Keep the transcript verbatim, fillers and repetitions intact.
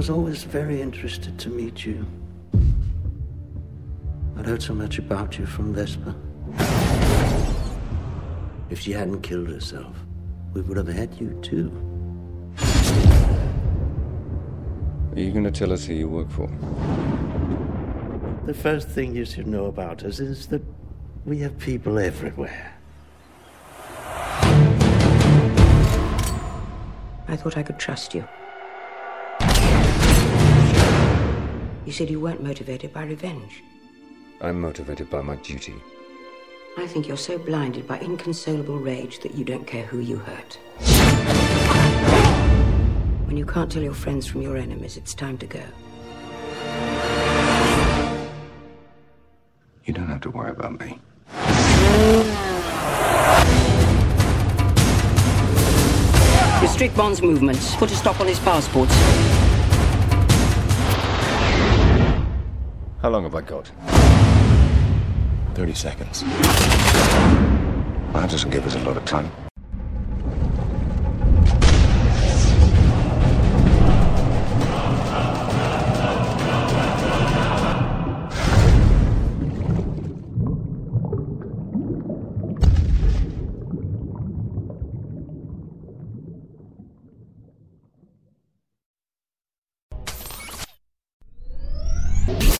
was always very interested to meet you. I'd heard so much about you from Vesper. If she hadn't killed herself, we would have had you too. Are you going to tell us who you work for? The first thing you should know about us is that we have people everywhere. I thought I could trust you. You said you weren't motivated by revenge. I'm motivated by my duty. I think you're so blinded by inconsolable rage that you don't care who you hurt. When you can't tell your friends from your enemies, it's time to go. You don't have to worry about me. Restrict Bond's movements. Put a stop on his passports. How long have I got? Thirty seconds. That doesn't give us a lot of time.